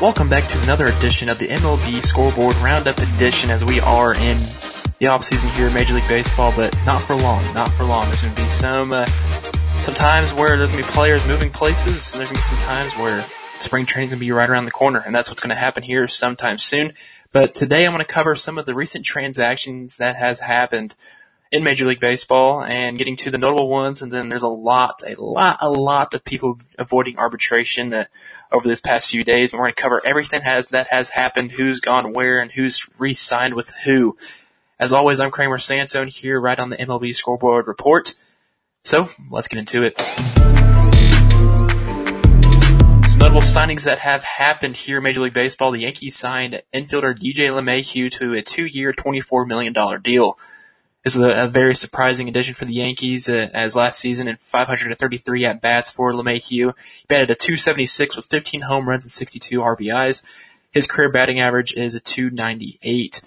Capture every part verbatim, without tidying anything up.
Welcome back to another edition of the M L B Scoreboard Roundup Edition, as we are in the offseason here in Major League Baseball, but not for long, not for long. There's going to be some uh, some times where there's going to be players moving places, and there's going to be some times where spring training is going to be right around the corner, and that's what's going to happen here sometime soon. But today I'm going to cover some of the recent transactions that has happened in Major League Baseball and getting to the notable ones, and then there's a lot, a lot, a lot of people avoiding arbitration uh, over this past few days. And we're going to cover everything has that has happened, who's gone where, and who's re-signed with who. As always, I'm Kramer Sansone here right on the M L B Scoreboard Report. So, let's get into it. Some notable signings that have happened here in Major League Baseball. The Yankees signed infielder D J LeMahieu to a two-year, twenty-four million dollars deal. This is a, a very surprising addition for the Yankees, uh, as last season in five hundred thirty-three at-bats for LeMahieu. He batted a two seventy-six with fifteen home runs and sixty-two R B Is. His career batting average is a two ninety-eight.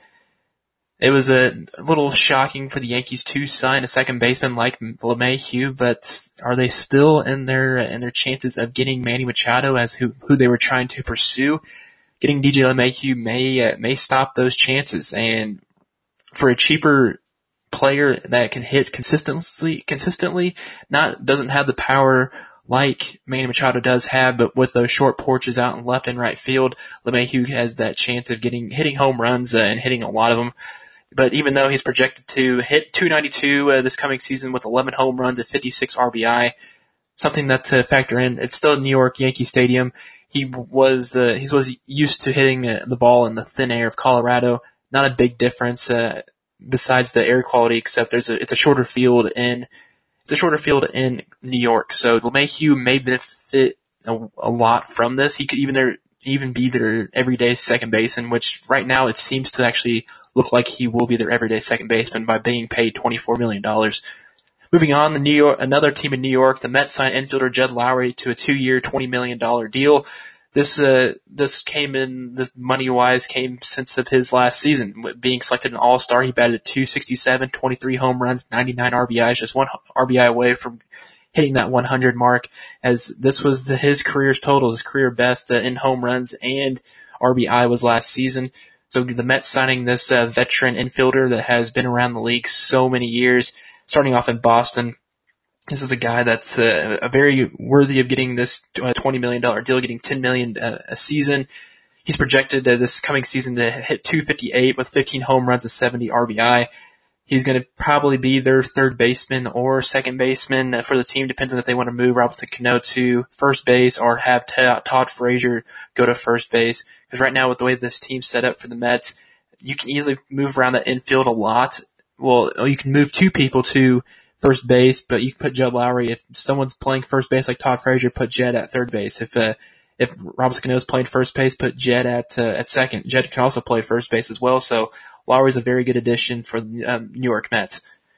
It was a little shocking for the Yankees to sign a second baseman like LeMahieu, but are they still in their in their chances of getting Manny Machado as who, who they were trying to pursue? Getting D J LeMahieu may uh, may stop those chances, and for a cheaper player that can hit consistently, consistently, not doesn't have the power like Manny Machado does have, but with those short porches out in left and right field, LeMahieu has that chance of getting hitting home runs uh, and hitting a lot of them. But even though he's projected to hit two ninety-two uh, this coming season with eleven home runs and fifty-six R B I, something that to factor in. It's still New York Yankee Stadium. He was uh, he was used to hitting uh, the ball in the thin air of Colorado. Not a big difference. Uh, Besides the air quality, except there's a it's a shorter field in it's a shorter field in New York, so LeMahieu may benefit a, a lot from this. He could even there even be their everyday second baseman, which right now it seems to actually look like he will be their everyday second baseman by being paid twenty-four million dollars. Moving on, the New York another team in New York, the Mets signed infielder Jed Lowry to a two-year, twenty million dollars deal. This uh, this came in, this money-wise came since of his last season. Being selected an All-Star, he batted two sixty-seven, twenty-three home runs, ninety-nine R B Is, just one R B I away from hitting that one hundred mark, as this was the, his career's total, his career best uh, in home runs and R B I was last season. So the Mets signing this uh, veteran infielder that has been around the league so many years, starting off in Boston. This is a guy that's uh, a very worthy of getting this twenty million dollars deal, getting ten million dollars a season. He's projected uh, this coming season to hit two fifty-eight with fifteen home runs and seventy R B I. He's going to probably be their third baseman or second baseman for the team. Depends on if they want to move Robinson Cano to first base or have T- Todd Frazier go to first base. Because right now, with the way this team's set up for the Mets, you can easily move around the infield a lot. Well, you can move two people to first base, but you can put Jed Lowry. If someone's playing first base like Todd Frazier, put Jed at third base. If uh, if Robinson Cano is playing first base, put Jed at uh, at second. Jed can also play first base as well, so Lowry's a very good addition for the um, New York Mets.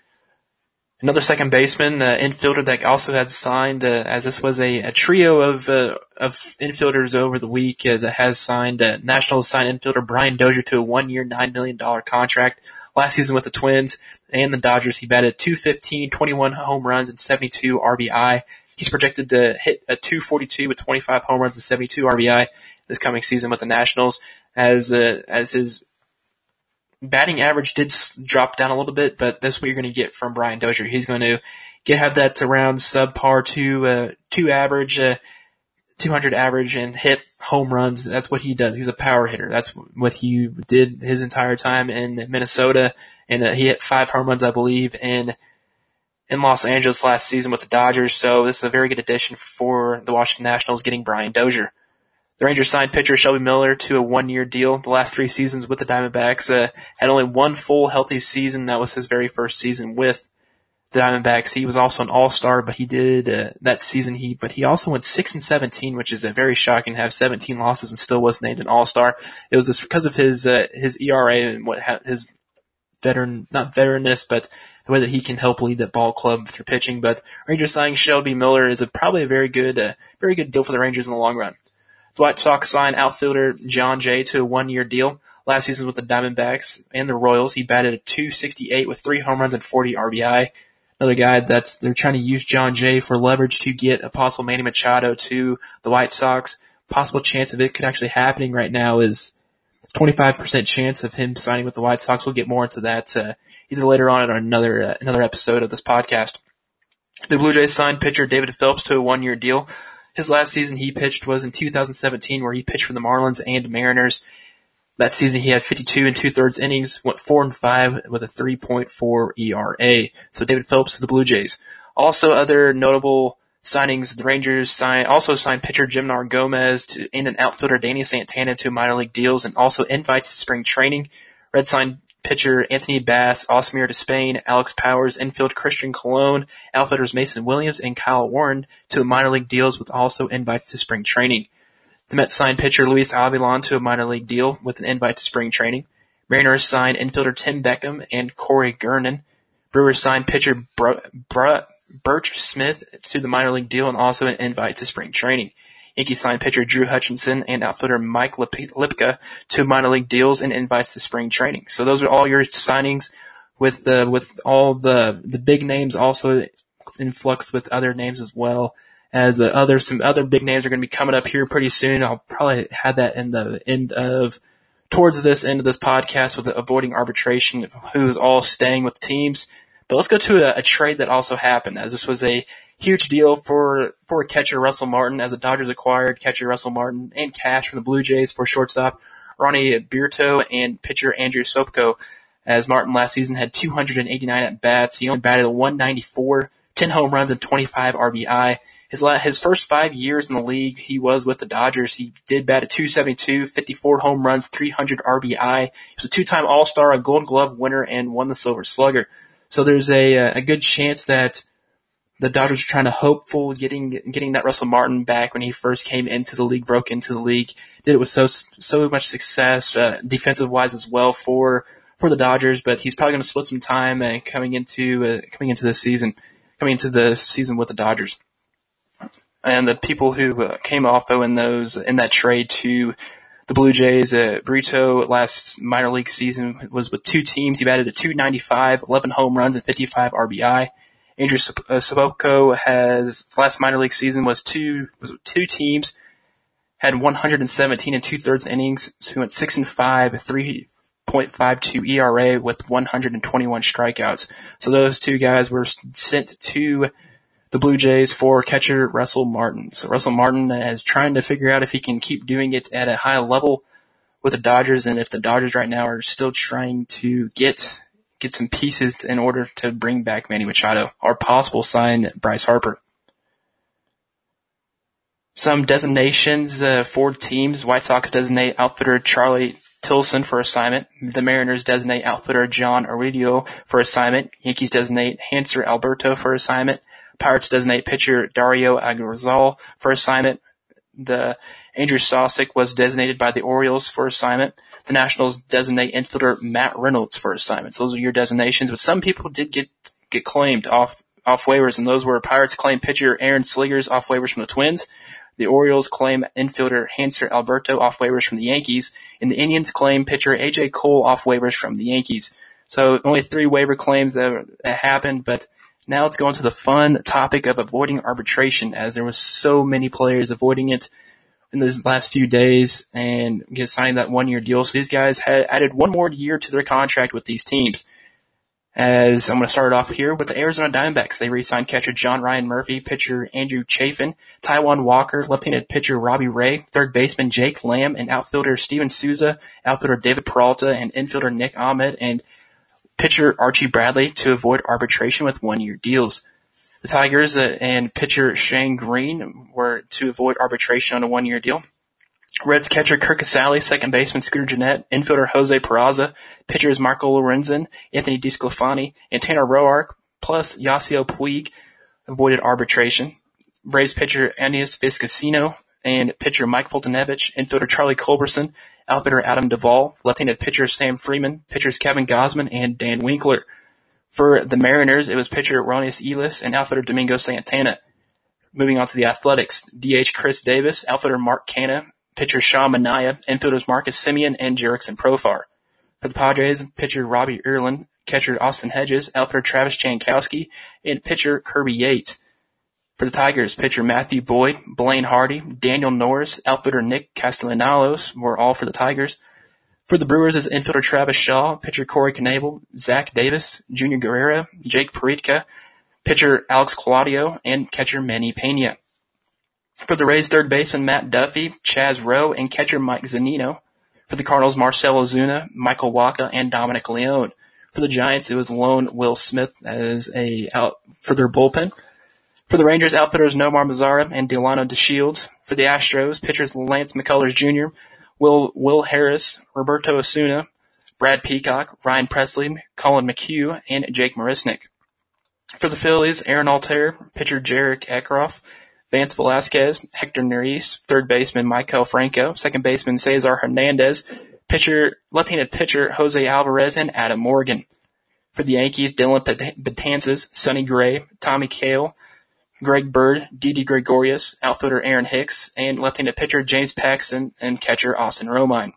Another second baseman, uh, infielder that also had signed, uh, as this was a, a trio of uh, of infielders over the week uh, that has signed. Uh, Nationals signed infielder Brian Dozier to a one-year, nine million dollars contract. Last season with the Twins and the Dodgers, he batted two fifteen, twenty-one home runs, and seventy-two R B I. He's projected to hit a two forty-two with twenty-five home runs and seventy-two R B I this coming season with the Nationals, as uh, as his batting average did drop down a little bit, but that's what you're going to get from Brian Dozier. He's going to get have that around subpar to uh, two average, uh, two hundred average, and hit home runs. That's what he does. He's a power hitter. That's what he did his entire time in Minnesota, and uh, he hit five home runs, I believe, in in Los Angeles last season with the Dodgers. So this is a very good addition for the Washington Nationals, getting Brian Dozier. The Rangers signed pitcher Shelby Miller to a one-year deal. The last three seasons with the Diamondbacks uh, had only one full healthy season. That was his very first season with the Diamondbacks. He was also an All-Star, but he did uh, that season. He but he also went six and seventeen, which is a very shocking to have seventeen losses and still was named an All-Star. It was just because of his uh, his E R A and what ha- his veteran not veteranness, but the way that he can help lead that ball club through pitching. But Rangers signing Shelby Miller is a, probably a very good uh, very good deal for the Rangers in the long run. The White Sox signed outfielder John Jay to a one-year deal. Last season with the Diamondbacks and the Royals, he batted a two sixty-eight with three home runs and forty R B I. Another guy that's they're trying to use John Jay for leverage to get a possible Manny Machado to the White Sox. possible chance of it could actually happening right now is twenty-five percent chance of him signing with the White Sox. We'll get more into that uh, either later on in another uh, another episode of this podcast. The Blue Jays signed pitcher David Phelps to a one-year deal. His last season he pitched was in two thousand seventeen, where he pitched for the Marlins and Mariners. That season he had fifty-two and two-thirds innings, went four and five with a three point four E R A. So David Phelps to the Blue Jays. Also, other notable signings: the Rangers signed, also signed pitcher Jimnar Gomez to, and an outfielder Danny Santana to minor league deals, and also invites to spring training. Red signed pitcher Anthony Bass, Osmir to Spain, Alex Powers, infield Christian Colon, outfielders Mason Williams and Kyle Warren to minor league deals with also invites to spring training. The Mets signed pitcher Luis Avilan to a minor league deal with an invite to spring training. Mariners signed infielder Tim Beckham and Corey Gernon. Brewers signed pitcher Br- Br- Birch Smith to the minor league deal and also an invite to spring training. Yankees signed pitcher Drew Hutchinson and outfielder Mike Lip- Lipka to minor league deals and invites to spring training. So those are all your signings with the, with all the, the big names also in flux with other names as well. As the other, some other big names are going to be coming up here pretty soon. I'll probably have that in the end of, towards this end of this podcast with avoiding arbitration, who's all staying with teams. But let's go to a, a trade that also happened, as this was a huge deal for, for catcher Russell Martin, as the Dodgers acquired catcher Russell Martin and cash from the Blue Jays for shortstop Ronnie Birto and pitcher Andrew Sopko. As Martin last season had two hundred eighty-nine at bats, he only batted a one ninety-four, ten home runs and twenty-five R B I. His la- his first five years in the league, he was with the Dodgers. He did bat at two seventy-two, fifty-four home runs, three hundred R B I. He was a two-time All-Star, a Gold Glove winner, and won the Silver Slugger. So there's a a good chance that the Dodgers are trying to hopeful getting getting that Russell Martin back when he first came into the league, broke into the league, did it with so so much success, uh, defensive wise as well for for the Dodgers. But he's probably going to split some time uh, coming into uh, coming into the season, coming into the season with the Dodgers. And the people who uh, came off though in those in that trade to the Blue Jays, uh, Brito last minor league season was with two teams. He batted a two ninety-five, eleven home runs, and fifty-five R B I. Andrew Sopko has last minor league season was two was with two teams, had one hundred seventeen and two thirds innings. So he went six and five, three point five two E R A with one hundred twenty-one strikeouts. So those two guys were sent to the Blue Jays for catcher Russell Martin. So Russell Martin is trying to figure out if he can keep doing it at a high level with the Dodgers, and if the Dodgers right now are still trying to get get some pieces in order to bring back Manny Machado or possible sign Bryce Harper. Some designations uh, for teams. White Sox designate outfitter Charlie Tilson for assignment. The Mariners designate outfitter John Aridio for assignment. Yankees designate Hanser Alberto for assignment. Pirates designate pitcher Dario Agrazal for assignment. The Andrew Sosick was designated by the Orioles for assignment. The Nationals designate infielder Matt Reynolds for assignment. So those are your designations, but some people did get get claimed off off waivers, and those were Pirates claim pitcher Aaron Sliggers off waivers from the Twins. The Orioles claim infielder Hanser Alberto off waivers from the Yankees, and the Indians claim pitcher A J Cole off waivers from the Yankees. So only three waiver claims that, that happened, but now let's go into the fun topic of avoiding arbitration, as there was so many players avoiding it in these last few days and get signing that one-year deal. So these guys had added one more year to their contract with these teams. As I'm going to start off here with the Arizona Diamondbacks. They re-signed catcher John Ryan Murphy, pitcher Andrew Chafin, Taijuan Walker, left-handed pitcher Robbie Ray, third baseman Jake Lamb, and outfielder Steven Souza, outfielder David Peralta, and infielder Nick Ahmed, and pitcher Archie Bradley to avoid arbitration with one-year deals. The Tigers uh, and pitcher Shane Green were to avoid arbitration on a one-year deal. Reds catcher Kirk Casale, second baseman Scooter Gennett, infielder Jose Peraza, pitchers Marco Lorenzen, Anthony DeSclafani, and Tanner Roark, plus Yasiel Puig avoided arbitration. Braves pitcher Aeneas Vizcaíno and pitcher Mike Foltynewicz, infielder Charlie Culberson, outfielder Adam Duvall, left-handed pitcher Sam Freeman, pitchers Kevin Gausman and Dan Winkler. For the Mariners, it was pitcher Ronius Elis and outfielder Domingo Santana. Moving on to the Athletics, D H Chris Davis, outfielder Mark Canha, pitcher Sean Manaea, infielders Marcus Semien and Jerickson Profar. For the Padres, pitcher Robbie Erlin, catcher Austin Hedges, outfielder Travis Jankowski, and pitcher Kirby Yates. For the Tigers, pitcher Matthew Boyd, Blaine Hardy, Daniel Norris, outfielder Nick Castellanos were all for the Tigers. For the Brewers is infielder Travis Shaw, pitcher Corey Knebel, Zach Davis, Junior Guerrera, Jake Peritka, pitcher Alex Claudio, and catcher Manny Pena. For the Rays, third baseman Matt Duffy, Chaz Rowe, and catcher Mike Zunino. For the Cardinals, Marcell Ozuna, Michael Wacha, and Dominic Leone. For the Giants, it was lone Will Smith as a out for their bullpen. For the Rangers, outfitters Nomar Mazara and Delano DeShields. For the Astros, pitchers Lance McCullers Junior, Will Will Harris, Roberto Osuna, Brad Peacock, Ryan Presley, Colin McHugh, and Jake Marisnick. For the Phillies, Aaron Altair, pitcher Jarek Ekroff, Vance Velasquez, Hector Neris, third baseman Michael Franco, second baseman Cesar Hernandez, pitcher left-handed pitcher Jose Alvarez, and Adam Morgan. For the Yankees, Dylan Betances, Sonny Gray, Tommy Cale, Greg Bird, Didi Gregorius, outfielder Aaron Hicks, and left-handed pitcher James Paxton, and catcher Austin Romine.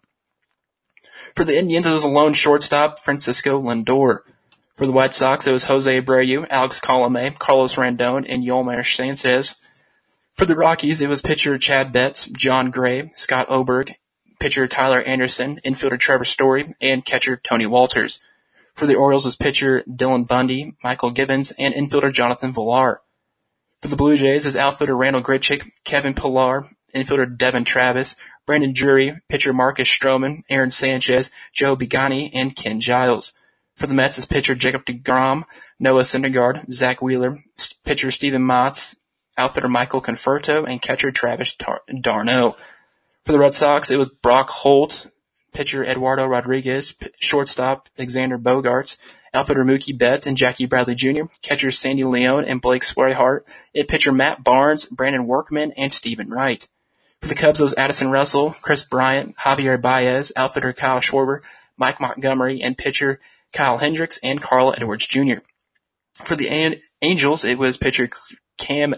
For the Indians, it was a lone shortstop, Francisco Lindor. For the White Sox, it was Jose Abreu, Alex Colomé, Carlos Rondon, and Yolmer Sanchez. For the Rockies, it was pitcher Chad Betts, John Gray, Scott Oberg, pitcher Tyler Anderson, infielder Trevor Story, and catcher Tony Walters. For the Orioles was pitcher Dylan Bundy, Michael Givens, and infielder Jonathan Villar. For the Blue Jays is outfielder Randall Grichuk, Kevin Pillar, infielder Devin Travis, Brandon Drury, pitcher Marcus Stroman, Aaron Sanchez, Joe Bigani, and Ken Giles. For the Mets is pitcher Jacob deGrom, Noah Syndergaard, Zach Wheeler, pitcher Steven Matz, outfielder Michael Conforto, and catcher Travis Tar- d'Arnaud. For the Red Sox, it was Brock Holt, pitcher Eduardo Rodriguez, p- shortstop Alexander Bogaerts, outfielder Mookie Betts and Jackie Bradley Junior, catchers Sandy Leone and Blake Swihart, and pitcher Matt Barnes, Brandon Workman, and Stephen Wright. For the Cubs, it was Addison Russell, Chris Bryant, Javier Baez, outfielder Kyle Schwarber, Mike Montgomery, and pitcher Kyle Hendricks and Carl Edwards Junior For the An- Angels, it was pitcher Cam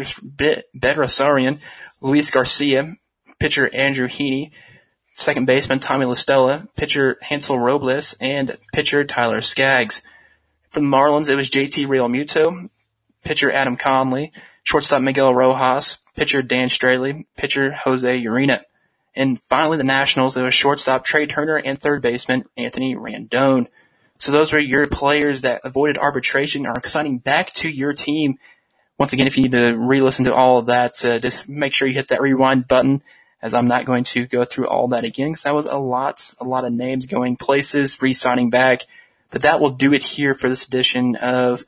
Bedrosarian, Luis Garcia, pitcher Andrew Heaney, second baseman Tommy LaStella, pitcher Hansel Robles, and pitcher Tyler Skaggs. For the Marlins, it was J T Realmuto, pitcher Adam Conley, shortstop Miguel Rojas, pitcher Dan Straley, pitcher Jose Urena. And finally, the Nationals, it was shortstop Trey Turner and third baseman Anthony Randone. So those were your players that avoided arbitration are signing back to your team. Once again, if you need to re-listen to all of that, uh, just make sure you hit that rewind button, as I'm not going to go through all that again, because that was a lot, a lot of names going places, re-signing back. But that will do it here for this edition of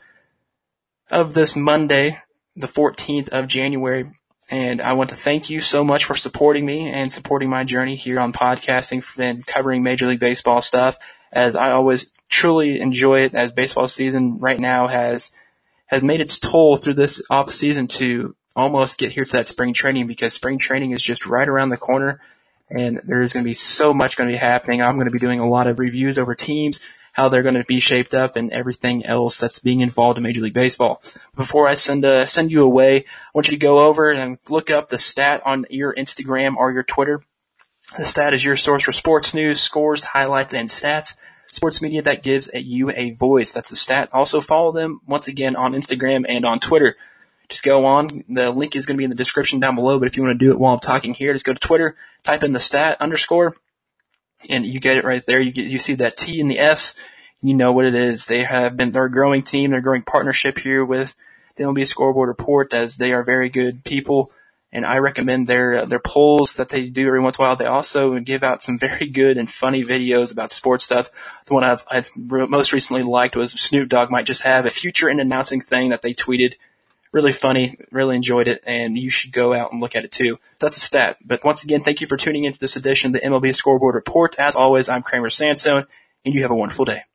of this Monday, the fourteenth of January. And I want to thank you so much for supporting me and supporting my journey here on podcasting and covering Major League Baseball stuff, as I always truly enjoy it, as baseball season right now has has made its toll through this off season to almost get here to that spring training, because spring training is just right around the corner and there's going to be so much going to be happening. I'm going to be doing a lot of reviews over teams, how they're going to be shaped up, and everything else that's being involved in Major League Baseball. Before I send uh, send you away, I want you to go over and look up the stat on your Instagram or your Twitter. The stat is your source for sports news, scores, highlights, and stats. Sports media that gives you a voice. That's the stat. Also follow them once again on Instagram and on Twitter. Just go on. The link is going to be in the description down below, but if you want to do it while I'm talking here, just go to Twitter, type in the stat underscore, and you get it right there. You get, you see that T and the S, and you know what it is. They have been, they're a growing team. They're a growing partnership here with the M L B Scoreboard Report, as they are very good people. And I recommend their their polls that they do every once in a while. They also give out some very good and funny videos about sports stuff. The one I've, I've most recently liked was Snoop Dogg might just have a future and announcing thing that they tweeted. Really funny, really enjoyed it, and you should go out and look at it too. That's a stat. But once again, thank you for tuning into this edition of the M L B Scoreboard Report. As always, I'm Kramer Sansone, and you have a wonderful day.